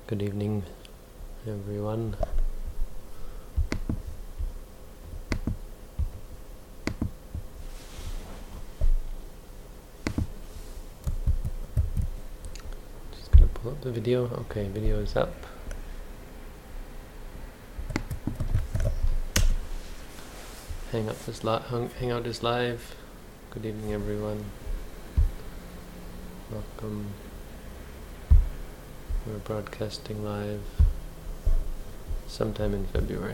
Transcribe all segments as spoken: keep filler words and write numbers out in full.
Good evening, everyone. Just gonna pull up the video. Okay, video is up. Hang up is li- hung- Hangout is live. Good evening, everyone. Welcome. We're broadcasting live sometime in February.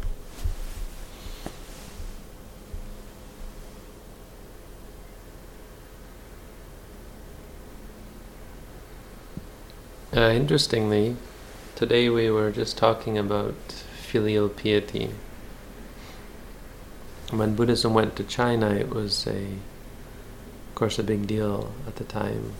Uh, interestingly, today we were just talking about filial piety. When Buddhism went to China, it was a, of course, a big deal at the time.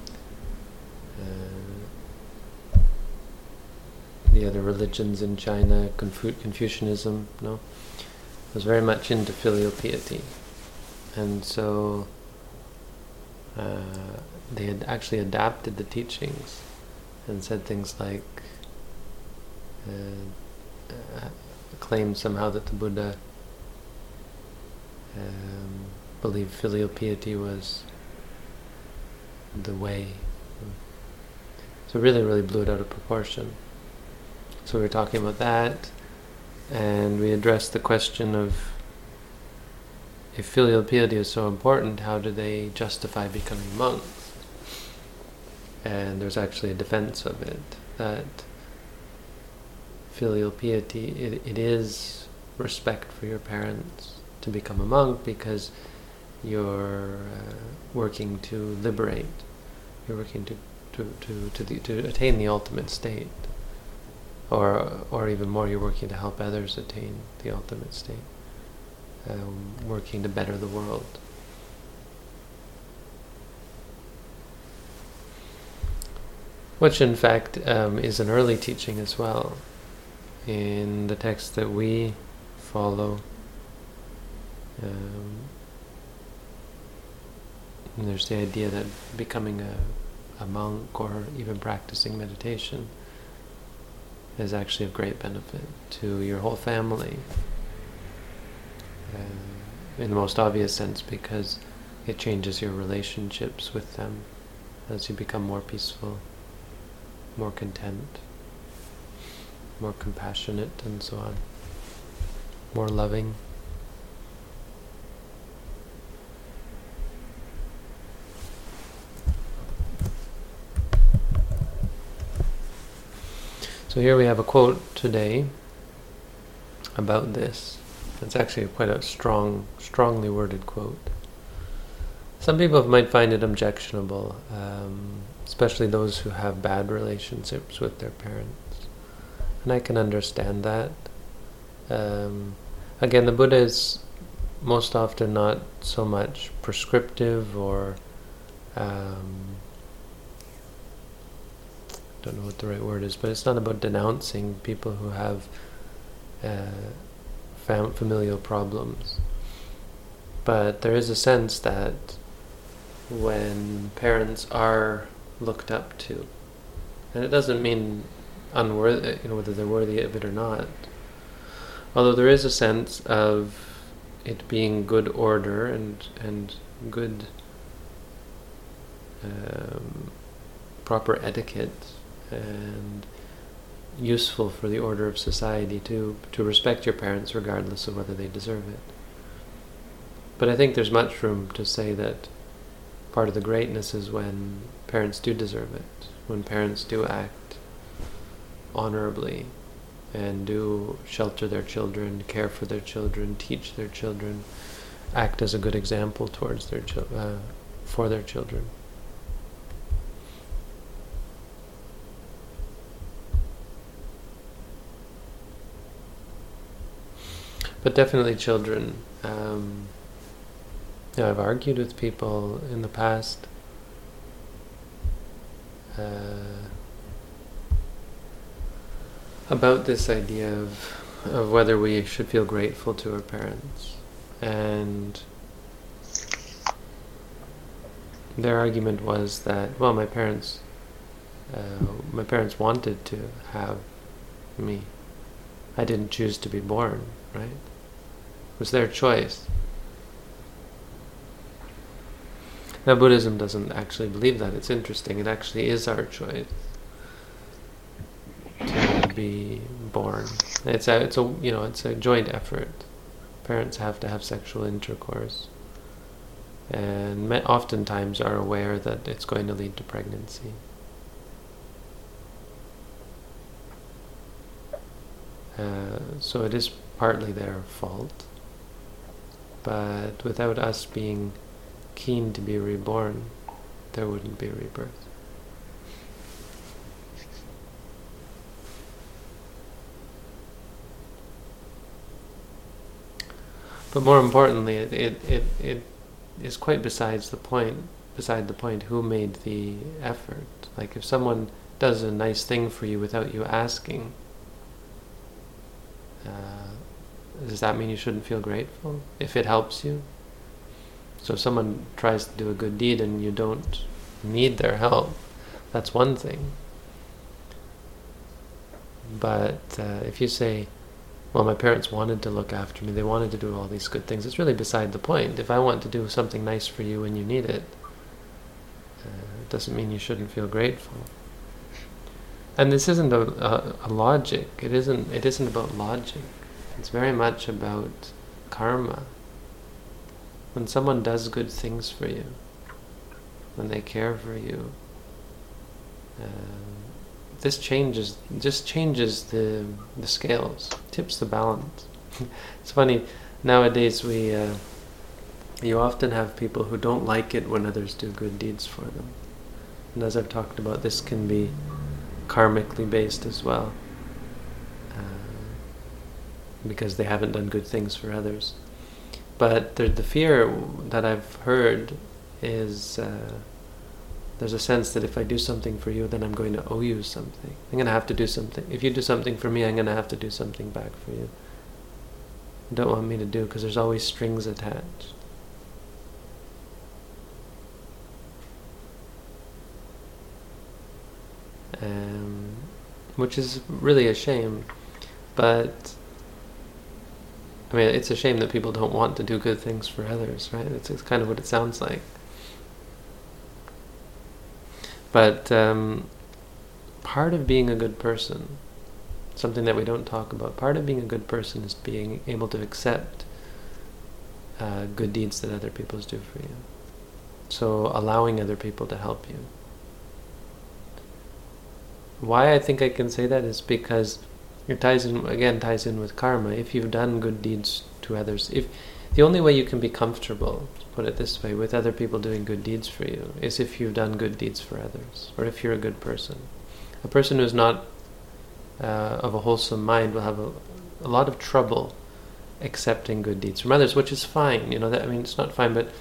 Uh, the other religions in China, Confu- Confucianism, no, was very much into filial piety, and so uh, they had actually adapted the teachings and said things like, uh, uh, claimed somehow that the Buddha um, believed filial piety was the way. So really, really blew it out of proportion. So we were talking about that, and we addressed the question of, if filial piety is so important, how do they justify becoming monks? And there's actually a defense of it, that filial piety, it, it is respect for your parents to become a monk, because you're uh, working to liberate, you're working to to to to, the, to attain the ultimate state, or or even more, you're working to help others attain the ultimate state, um, working to better the world. Which in fact um, is an early teaching as well. In the text that we follow, um, there's the idea that becoming a, a monk or even practicing meditation is actually of great benefit to your whole family, uh, in the most obvious sense, because it changes your relationships with them as you become more peaceful, more content, more compassionate, and so on, more loving. So here we have a quote today about this. It's actually quite a strong, strongly worded quote. Some people might find it objectionable, um, especially those who have bad relationships with their parents. And I can understand that. Um, again, the Buddha is most often not so much prescriptive or um, don't know what the right word is, but it's not about denouncing people who have uh, fam- familial problems. But there is a sense that when parents are looked up to, and it doesn't mean unworthy, you know, whether they're worthy of it or not, although there is a sense of it being good order and and good um, proper etiquette, and useful for the order of society to to respect your parents regardless of whether they deserve it. But I think there's much room to say that part of the greatness is when parents do deserve it, when parents do act honorably and do shelter their children, care for their children, teach their children, act as a good example towards their chil- uh, for their children. But definitely children. Um, you know, I've argued with people in the past uh, about this idea of of whether we should feel grateful to our parents, and their argument was that, well, my parents Uh, my parents wanted to have me. I didn't choose to be born, right? It was their choice. Now, Buddhism doesn't actually believe that. It's interesting. It actually is our choice to be born. It's a, it's a, you know, it's a joint effort. Parents have to have sexual intercourse, and oftentimes are aware that it's going to lead to pregnancy. Uh, so it is partly their fault, but without us being keen to be reborn, there wouldn't be rebirth. But more importantly, it, it, it, it is quite besides the point, beside the point who made the effort. Like if someone does a nice thing for you without you asking, uh, does that mean you shouldn't feel grateful if it helps you? So if someone tries to do a good deed and you don't need their help, that's one thing. But uh, if you say, well, my parents wanted to look after me, they wanted to do all these good things, it's really beside the point. If I want to do something nice for you when you need it, uh, it doesn't mean you shouldn't feel grateful. And this isn't a, a, a logic. It isn't. It isn't about logic. It's very much about karma. When someone does good things for you, when they care for you, uh, this changes. Just changes the the scales, tips the balance. It's funny nowadays. We uh, you often have people who don't like it when others do good deeds for them, and as I've talked about, this can be karmically based as well, uh, because they haven't done good things for others. But the, the fear that I've heard is uh, there's a sense that if I do something for you, then I'm going to owe you something. I'm going to have to do something. If you do something for me, I'm going to have to do something back for you. You don't want me to do, because there's always strings attached. Um, which is really a shame, but I mean, it's a shame that people don't want to do good things for others, right? It's, it's kind of what it sounds like. But um, part of being a good person, something that we don't talk about, part of being a good person is being able to accept uh, good deeds that other people do for you. So allowing other people to help you. Why I think I can say that is because it ties in, again, ties in with karma. If you've done good deeds to others, if the only way you can be comfortable, put it this way, with other people doing good deeds for you is if you've done good deeds for others, or if you're a good person. A person who's not uh, of a wholesome mind will have a, a lot of trouble accepting good deeds from others, which is fine. You know, that I mean, it's not fine, but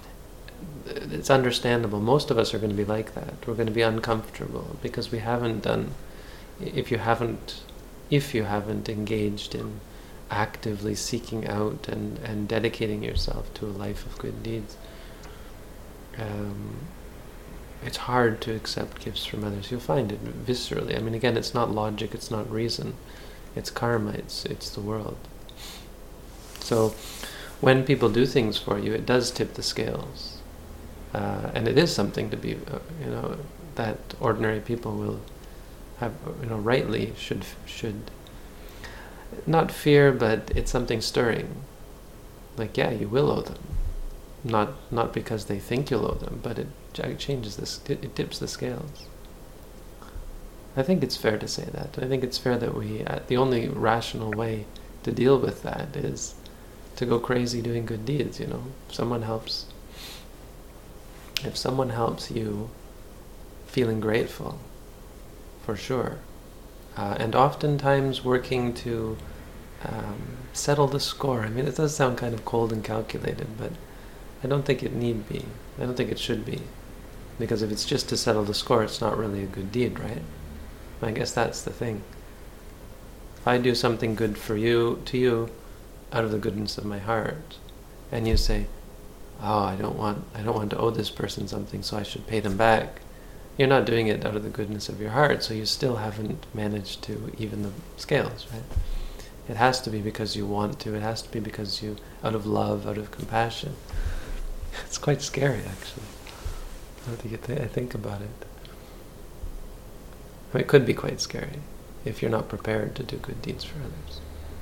it's understandable. Most of us are going to be like that. We're going to be uncomfortable because we haven't done, if you haven't, if you haven't engaged in actively seeking out and, and dedicating yourself to a life of good deeds, um, it's hard to accept gifts from others. You'll find it viscerally. I mean, again, it's not logic, it's not reason. It's karma, it's, it's the world. So when people do things for you, it does tip the scales. Uh, and it is something to be, uh, you know, that ordinary people will have, you know, rightly should should not fear, but it's something stirring. Like, yeah, you will owe them, not not because they think you'll owe them, but it, it changes this, it, it tips the scales. I think it's fair to say that. I think it's fair that we, uh, the only rational way to deal with that is to go crazy doing good deeds. You know, if someone helps. If someone helps you, feeling grateful, for sure, uh, and oftentimes working to um, settle the score. I mean, it does sound kind of cold and calculated, but I don't think it need be. I don't think it should be, because if it's just to settle the score, it's not really a good deed, right? I guess that's the thing. If I do something good for you, to you, out of the goodness of my heart, and you say, oh, I don't want I don't want to owe this person something, so I should pay them back. you're not doing it out of the goodness of your heart, so you still haven't managed to even the scales, right? It has to be because you want to. It has to be because you, out of love, out of compassion. It's quite scary, actually. Now that you th- I think about it. I mean, it could be quite scary if you're not prepared to do good deeds for others.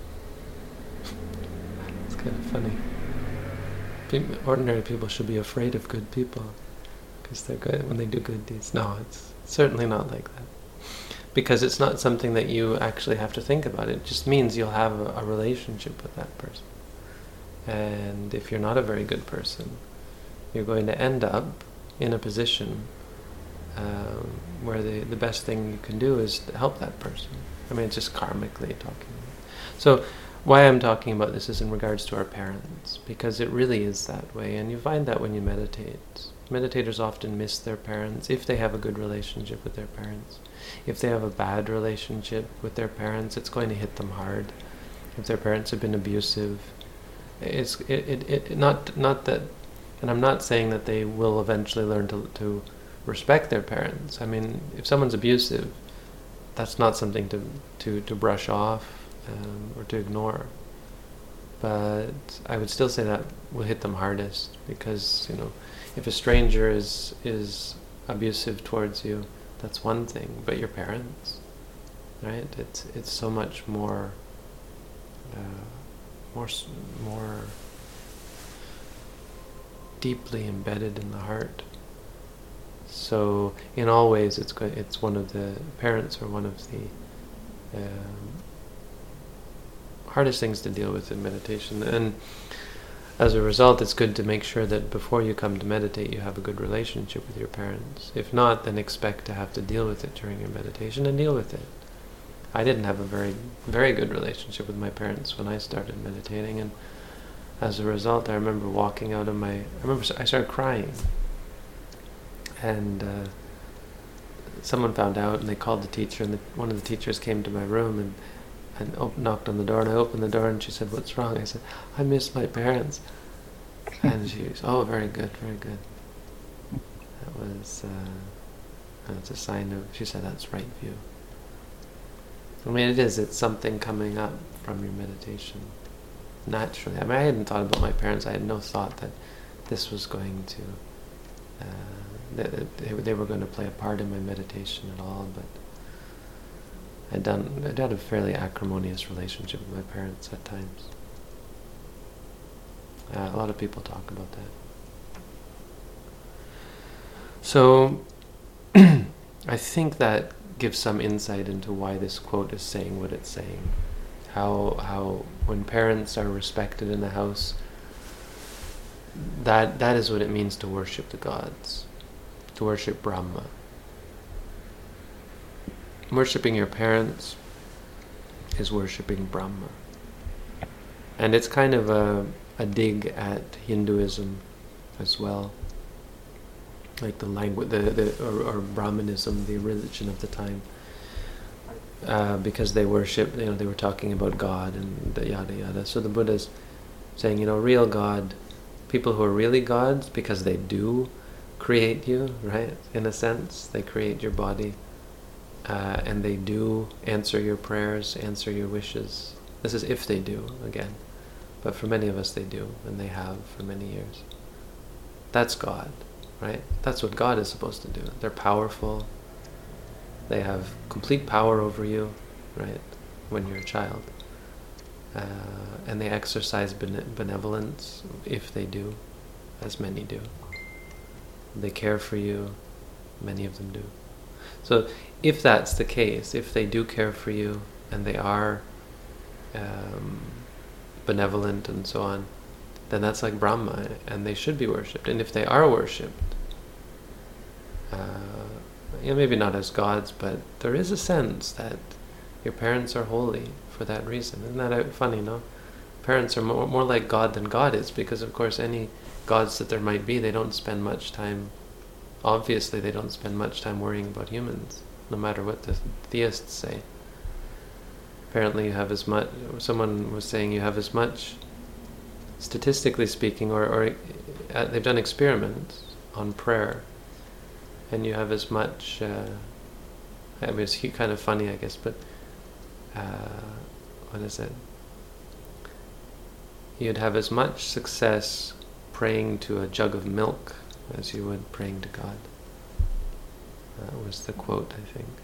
It's kind of funny. People, ordinary people should be afraid of good people because they're good when they do good deeds. No, it's certainly not like that. Because it's not something that you actually have to think about. It just means you'll have a, a relationship with that person. And if you're not a very good person, you're going to end up in a position um, where the, the best thing you can do is to help that person. I mean, it's just karmically talking. So why I'm talking about this is in regards to our parents, because it really is that way. And you find that when you meditate. Meditators often miss their parents if they have a good relationship with their parents. If they have a bad relationship with their parents, it's going to hit them hard. If their parents have been abusive, it's it, it, it not not that, and I'm not saying that they will eventually learn to to respect their parents. I mean, if someone's abusive, that's not something to to, to brush off um, or to ignore. But I would still say that will hit them hardest, because, you know, if a stranger is is abusive towards you, that's one thing, but your parents, right? It's it's so much more, uh, more more deeply embedded in the heart. So in all ways, it's go- it's one of the parents are one of the um, hardest things to deal with in meditation, and as a result, it's good to make sure that before you come to meditate, you have a good relationship with your parents. If not, then expect to have to deal with it during your meditation, and deal with it. I didn't have a very, very good relationship with my parents when I started meditating, and as a result, I remember walking out of my... I remember I started crying, and uh, someone found out, and they called the teacher, and the, one of the teachers came to my room, and and op- knocked on the door, and I opened the door, and she said, "What's wrong?" I said, "I miss my parents." And she was, "Oh, very good, very good." That was, uh, that's a sign of, she said, "That's right view." I mean, it is, it's something coming up from your meditation, naturally. I mean, I hadn't thought about my parents. I had no thought that this was going to, uh, that they, they were going to play a part in my meditation at all, but I'd done, I'd had a fairly acrimonious relationship with my parents at times. Uh, a lot of people talk about that. So, I think that gives some insight into why this quote is saying what it's saying. How, how when parents are respected in the house, that that is what it means to worship the gods, to worship Brahma. Worshipping your parents is worshipping Brahma. And it's kind of a, a dig at Hinduism as well. Like the language, the, the or, or Brahmanism, the religion of the time. Uh, because they worship, you know, they were talking about God and yada yada. So the Buddha's saying, you know, real God, people who are really gods, because they do create you, right? In a sense, they create your body. Uh, and they do answer your prayers, answer your wishes. This is if they do, again. But for many of us they do, and they have for many years. That's God, right? That's what God is supposed to do. They're powerful. They have complete power over you, right, when you're a child. Uh, and they exercise bene- benevolence, if they do, as many do. They care for you, many of them do. So if that's the case, if they do care for you, and they are um, benevolent and so on, then that's like Brahma, and they should be worshipped. And if they are worshipped, uh, you know, maybe not as gods, but there is a sense that your parents are holy for that reason. Isn't that funny, no? Parents are more, more like God than God is, because of course any gods that there might be, they don't spend much time, obviously they don't spend much time worrying about humans, no matter what the theists say. Apparently you have as much, someone was saying you have as much, statistically speaking, or, or uh, they've done experiments on prayer, and you have as much, uh, I mean, it's kind of funny, I guess, but uh, what is it? You'd have as much success praying to a jug of milk as you would praying to God. That was the quote, I think.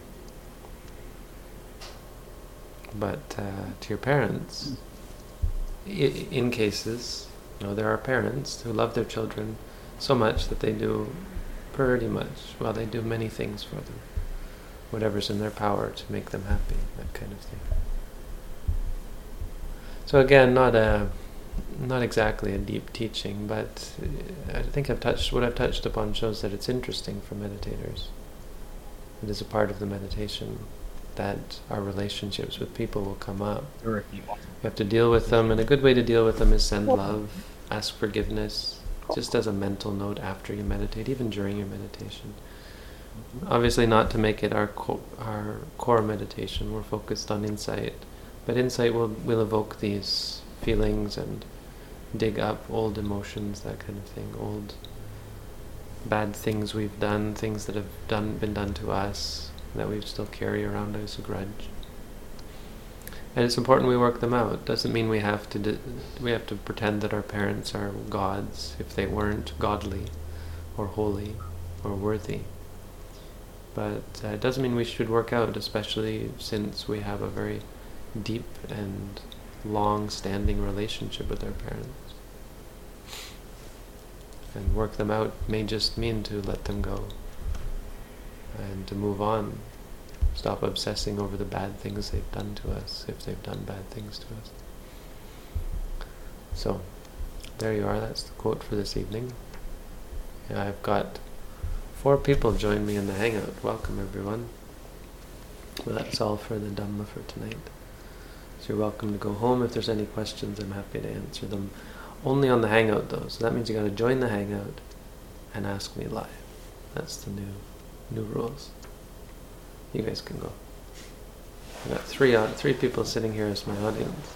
But uh, to your parents, I- in cases, you know, there are parents who love their children so much that they do pretty much, well, they do many things for them, whatever's in their power to make them happy, that kind of thing. So again, not a, not exactly a deep teaching, but I think I've touched, what I've touched upon shows that it's interesting for meditators. It is a part of the meditation that our relationships with people will come up. We have to deal with them, and a good way to deal with them is send love, ask forgiveness, just as a mental note after you meditate, even during your meditation. Obviously not to make it our co- our core meditation. We're focused on insight, but insight will, will evoke these feelings and dig up old emotions, that kind of thing, old bad things we've done, things that have done been done to us that we still carry around as a grudge. And it's important we work them out. Doesn't mean we have to di- we have to pretend that our parents are gods if they weren't godly or holy or worthy. But uh, it doesn't mean we should work out, especially since we have a very deep and long-standing relationship with our parents. And work them out may just mean to let them go and to move on. Stop obsessing over the bad things they've done to us, if they've done bad things to us. So, there you are. That's the quote for this evening. Yeah, I've got four people join me in the hangout. Welcome, everyone. Well, that's all for the Dhamma for tonight. So you're welcome to go home. If there's any questions, I'm happy to answer them. Only on the hangout, though. So that means you got to join the hangout and ask me live. That's the new new rules. You guys can go. I've got three uh, three people sitting here as my audience.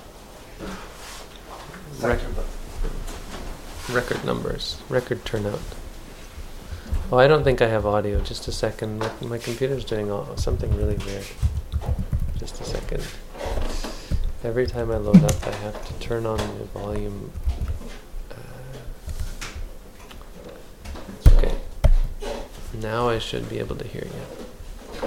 Rec- record numbers, record turnout. Oh, I don't think I have audio. Just a second. My, my computer's doing all, something really weird. Just a second. Every time I load up, I have to turn on the volume. Uh, okay. Now I should be able to hear you.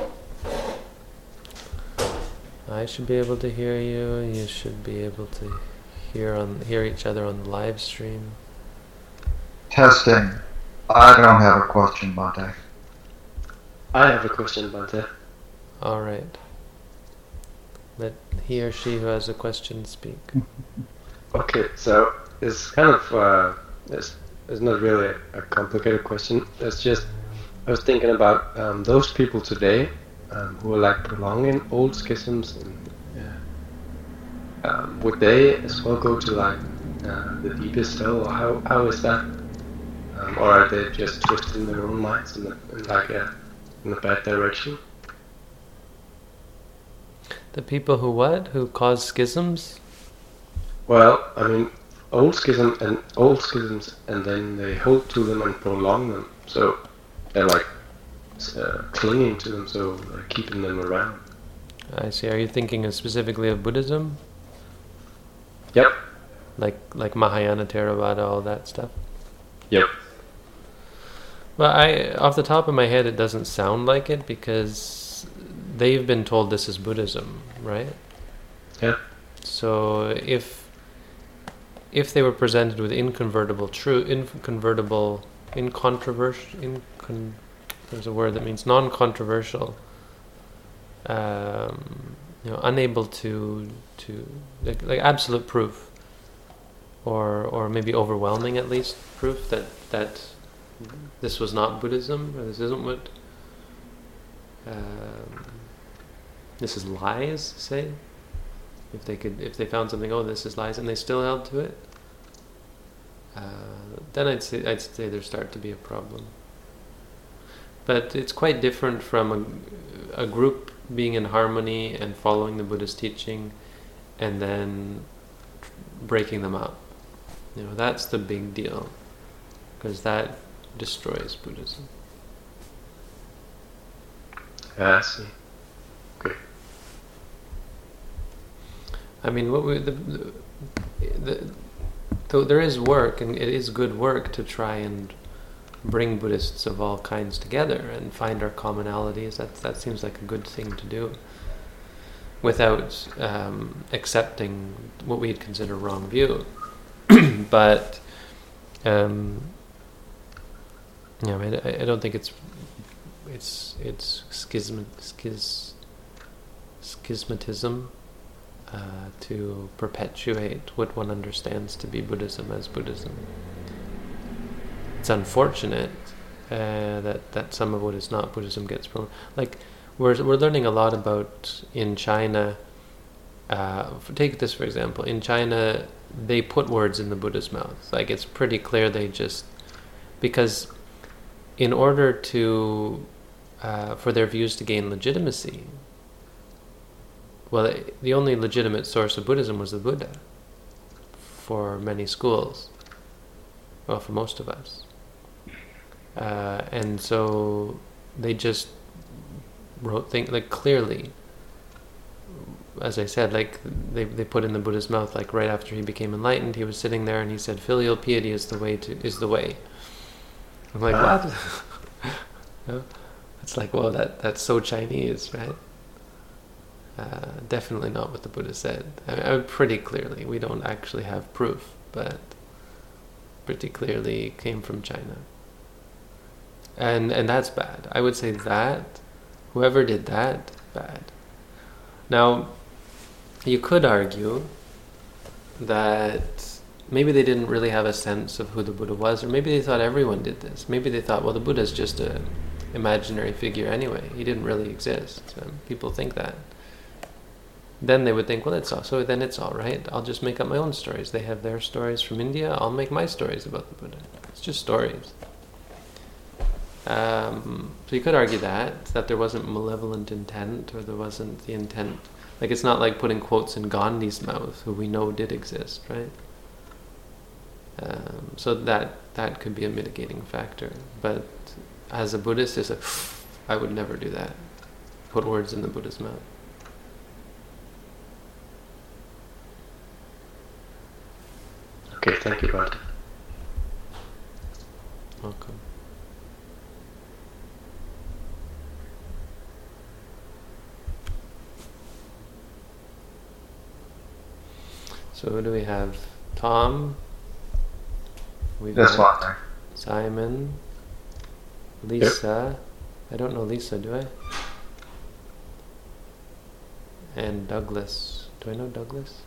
I should be able to hear you. You should be able to hear on hear each other on the live stream. Testing. I don't have a question, Bhante. I have a question, Bhante. All right. Let he or she who has a question speak. Okay, so it's kind of uh, it's, it's not really a complicated question. It's just I was thinking about um, those people today um, who are like prolonging old schisms, and yeah, um, would they as well go to like uh, the deepest hell, or how how is that? Um, or are they just twisting their own minds in, the, in like a in a bad direction? The people who what? Who cause schisms? Well, I mean, old schism and old schisms, and then they hold to them and prolong them. So they're like uh, clinging to them, so they're keeping them around. I see. Are you thinking of specifically of Buddhism? Yep. Like like Mahayana Theravada, all that stuff? Yep. Well, I off the top of my head, it doesn't sound like it because they've been told this is Buddhism, right? Yeah. So if if they were presented with inconvertible truth, inconvertible, incontroversial, incon, there's a word that means non-controversial, um, you know, unable to to like, like absolute proof, or or maybe overwhelming at least proof that that this was not Buddhism, or this isn't what. Um, this is lies, say. If they could, if they found something, oh, this is lies, and they still held to it, uh, then I'd say I'd say there start to be a problem. But it's quite different from a, a group being in harmony and following the Buddhist teaching, and then breaking them up. You know, that's the big deal, because that destroys Buddhism. Yeah, I see. Okay. I mean, what we, the, the, the, though there is work, and it is good work to try and bring Buddhists of all kinds together and find our commonalities. That that seems like a good thing to do, without um, accepting what we'd consider wrong view. But um, yeah, I, mean, I, I don't think it's it's it's schism, schis, schismatism uh, to perpetuate what one understands to be Buddhism as Buddhism. It's unfortunate uh, that that some of what is not Buddhism gets promoted. Like we're we're learning a lot about in China. Uh, take this for example. In China, they put words in the Buddha's mouth. Like it's pretty clear they just because in order to uh, for their views to gain legitimacy. Well, the only legitimate source of Buddhism was the Buddha for many schools. Well, for most of us. Uh, and so they just wrote things like clearly, as I said, like they they put in the Buddha's mouth, like right after he became enlightened, he was sitting there and he said, "Filial piety is the way to is the way." I'm like, uh. what? You know? It's like, well, that that's so Chinese, right? Uh, definitely not what the Buddha said. I, I pretty clearly, we don't actually have proof, but pretty clearly came from China. And and that's bad. I would say that, whoever did that, bad. Now, you could argue that maybe they didn't really have a sense of who the Buddha was, or maybe they thought everyone did this. Maybe they thought, well, the Buddha's just an imaginary figure anyway. He didn't really exist. So people think that. Then they would think, well, it's all, so then it's all right. I'll just make up my own stories. They have their stories from India. I'll make my stories about the Buddha. It's just stories. Um, so you could argue that, that there wasn't malevolent intent, or there wasn't the intent. Like it's not like putting quotes in Gandhi's mouth, who we know did exist, right? Um, so that that could be a mitigating factor. But as a Buddhist, it's like, I would never do that. Put words in the Buddha's mouth. Okay, thank you, Bart. Welcome. So who do we have? Tom? We've This got one. Simon. Lisa. Yep. I don't know Lisa, do I? And Douglas. Do I know Douglas?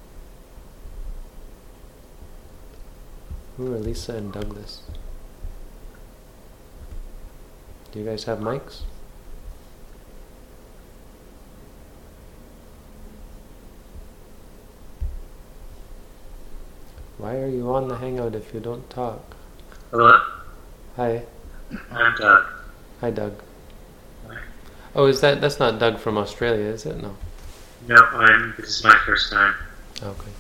Who are Lisa and Douglas? Do you guys have mics? Why are you on the Hangout if you don't talk? Hello? Hi. I'm Doug. Hi, Doug. Hi. Oh, is that, that's not Doug from Australia, is it? No. No, I'm, this is my first time. Okay.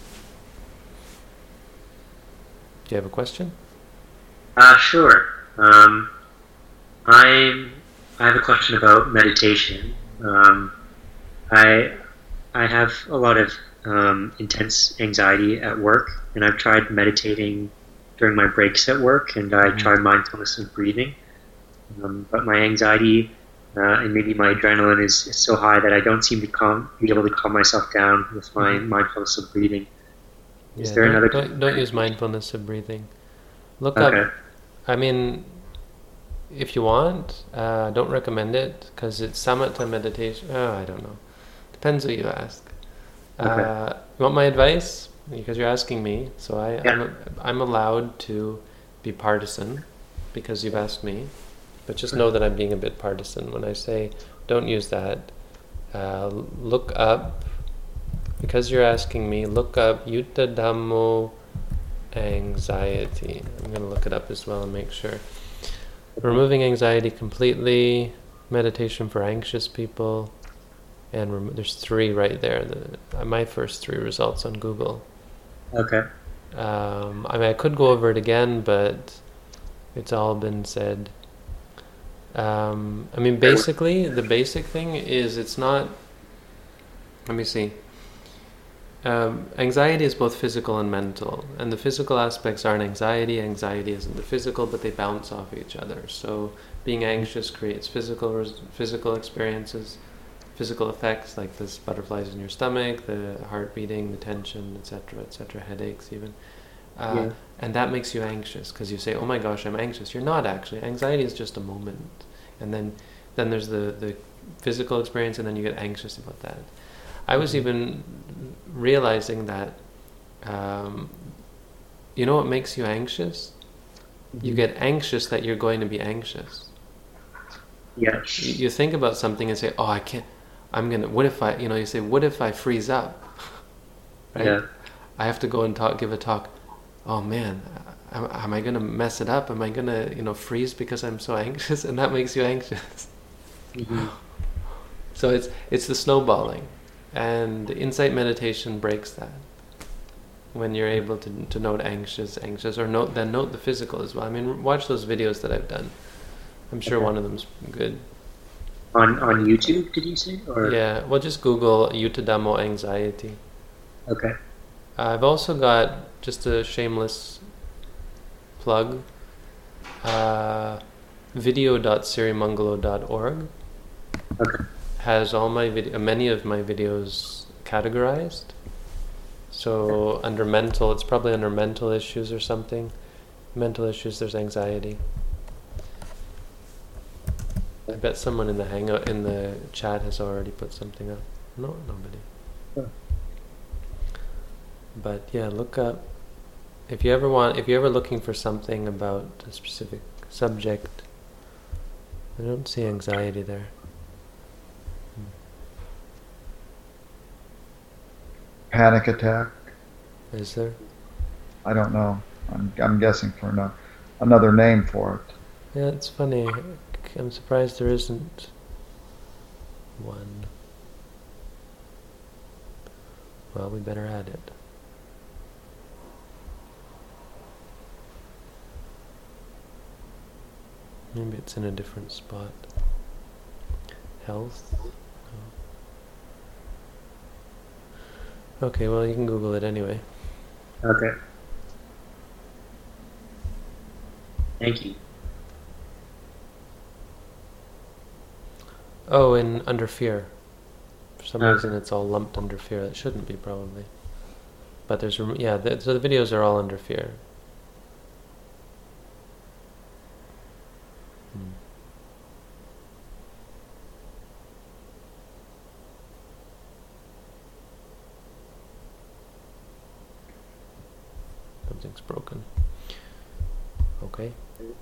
Do you have a question? Uh, sure. Um, I'm, I have a question about meditation. Um, I, I have a lot of um, intense anxiety at work, and I've tried meditating during my breaks at work, and I Mm-hmm. tried mindfulness and breathing. Um, but my anxiety uh, and maybe my adrenaline is, is so high that I don't seem to calm, be able to calm myself down with my Mhm. mindfulness and breathing. Is Yeah, there don't, another? don't, don't use mindfulness of breathing. Look Okay. up, I mean, if you want, uh, don't recommend it, because it's samatha meditation. Oh, I don't know. Depends what you ask. Okay. Uh, you want my advice? Because you're asking me, so I, Yeah. I'm, I'm allowed to be partisan, because you've asked me. But just know that I'm being a bit partisan when I say don't use that. Uh, look up, because you're asking me, look up Yutta Dhammo anxiety. I'm going to look it up as well and make sure. Removing anxiety completely, meditation for anxious people, and rem- there's three right there. The, uh, my first three results on Google. Okay. Um, I mean, I could go over it again, but it's all been said. Um, I mean, basically, the basic thing is it's not. Let me see. Um, anxiety is both physical and mental, and the physical aspects aren't anxiety. Anxiety isn't the physical, but they bounce off each other. So, being anxious creates physical res- physical experiences, physical effects like this butterflies in your stomach, the heart beating, the tension, et cetera, et cetera, headaches even. Uh, Yeah. And that makes you anxious because you say, "Oh my gosh, I'm anxious." You're not actually. Anxiety is just a moment, and then then there's the the physical experience, and then you get anxious about that. I was even realizing that, um, you know what makes you anxious? You get anxious that you're going to be anxious. Yeah. You, you think about something and say, "Oh, I can't. I'm gonna. What if I? You know, you say, what if I freeze up? Right? Yeah. I have to go and talk, give a talk. Oh man, am, am I gonna mess it up? Am I gonna, you know, freeze because I'm so anxious?" And that makes you anxious. Mhm. So it's it's the snowballing, and insight meditation breaks that. When you're able to to note anxious, anxious, or note then note the physical as well. I mean, watch those videos that I've done. I'm sure Okay. one of them's good. On on YouTube, did you say? Or Yeah, well, just Google Yutadamo anxiety. okay. I've also got, just a shameless plug, uh, video dot sirimangalo dot org Okay. has all my video, many of my videos categorized. So under mental, it's probably under mental issues or something. Mental issues, there's anxiety. I bet someone in the hangout, in the chat has already put something up. No, nobody. Oh. But yeah, look up, if you ever want, if you're ever looking for something about a specific subject. I don't see anxiety there. Panic attack? Is there? I don't know. I'm, I'm guessing for no, another name for it. Yeah, it's funny. I'm surprised there isn't one. Well, we better add it. Maybe it's in a different spot. Health? No. Okay, well, you can Google it anyway. Okay. Thank you. Oh, in under fear. For some Okay. reason, it's all lumped under fear. It shouldn't be, probably. But there's, rem- yeah, th- so the videos are all under fear. Hmm. Something's broken. Okay.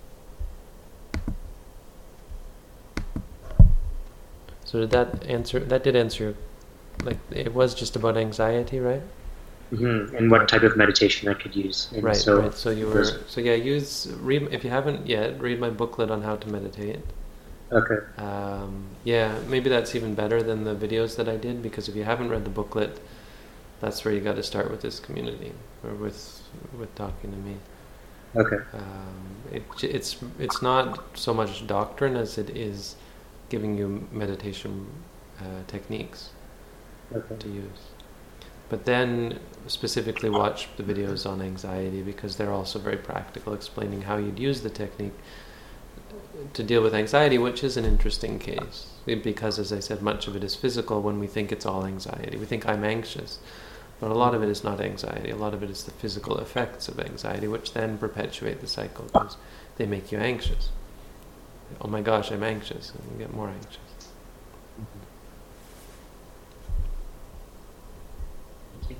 So did that answer? That did answer your, like, it was just about anxiety, right? Hmm. And what type of meditation I could use? And Right, so right. So you were, there's- so yeah, use read if you haven't yet. Read my booklet on how to meditate. Okay. Um, yeah, maybe that's even better than the videos that I did, because if you haven't read the booklet, that's where you got to start with this community, or with with talking to me. Okay. Um, it, it's it's not so much doctrine as it is giving you meditation uh, techniques Okay. to use. But then specifically watch the videos on anxiety, because they're also very practical, explaining how you'd use the technique to deal with anxiety, which is an interesting case. Because, as I said, much of it is physical when we think it's all anxiety. We think I'm anxious. But a lot of it is not anxiety. A lot of it is the physical effects of anxiety, which then perpetuate the cycle, because they make you anxious. Oh my gosh, I'm anxious. And you get more anxious. Thank you.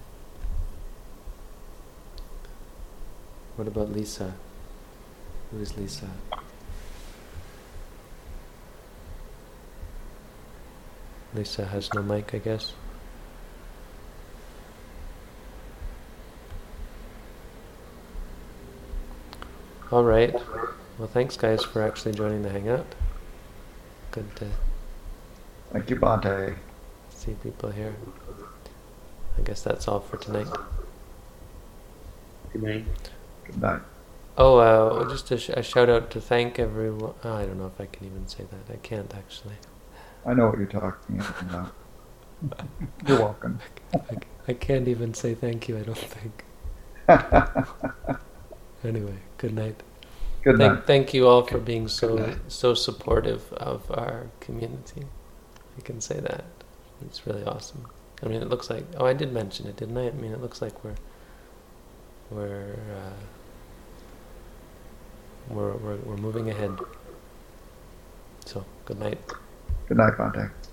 What about Lisa? Who is Lisa? Lisa has no mic, I guess. All right. Well, thanks, guys, for actually joining the Hangout. Good to Thank you, Bhante. see people here. I guess that's all for tonight. Good night. Good night. Oh, uh, just a, sh- a shout out to thank everyone. Oh, I don't know if I can even say that. I can't actually. I know what you're talking about. You're welcome. I, I can't even say thank you, I don't think. Anyway, good night. Good thank, night. Thank you all for being so night. so supportive of our community. I can say that. It's really awesome. I mean, it looks like... Oh, I did mention it, didn't I? I mean, it looks like we're... We're... Uh, we're, we're, we're moving ahead. So, good night. Good night, Contact.